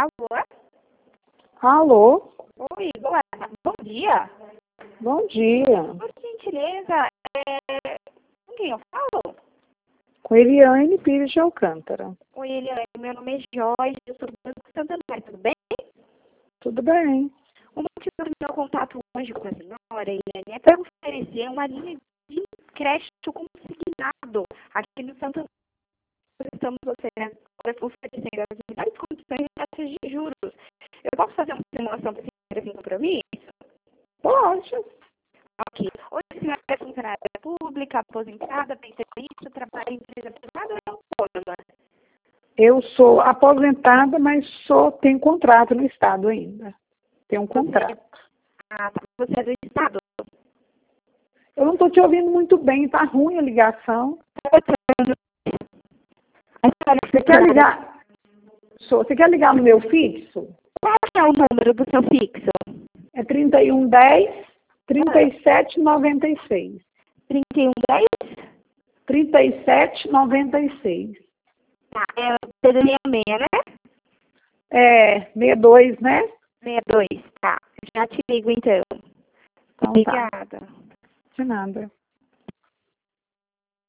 Alô? Alô? Oi, boa, bom dia. Bom dia. Por gentileza, com quem eu falo? Com Eliane Pires de Alcântara. Oi, Eliane, meu nome é Joyce, eu sou do Banco Santander, tudo bem? Tudo bem? O motivo do meu contato hoje com a senhora, Eliane, é para oferecer uma linha de crédito consignado aqui no Santander. Estamos oferecendo as melhores condições de taxas de juros. Eu posso fazer uma simulação para a senhora sem compromisso? Pode. Ok. Hoje a senhora é funcionária pública, aposentada, pensionista, trabalha em empresa privada ou é autônoma? Eu sou aposentada, mas tenho contrato no Estado ainda. Tenho um contrato. Você é do Estado? Eu não estou te ouvindo muito bem, tá ruim a ligação. Você quer ligar? Você quer ligar no meu fixo? Qual é o número do seu fixo? É 3110 3796. 3110? 3796. Tá, é o CD66, né? É, 62, né? 62, tá. Já te ligo então. Então tá. Obrigada. De nada.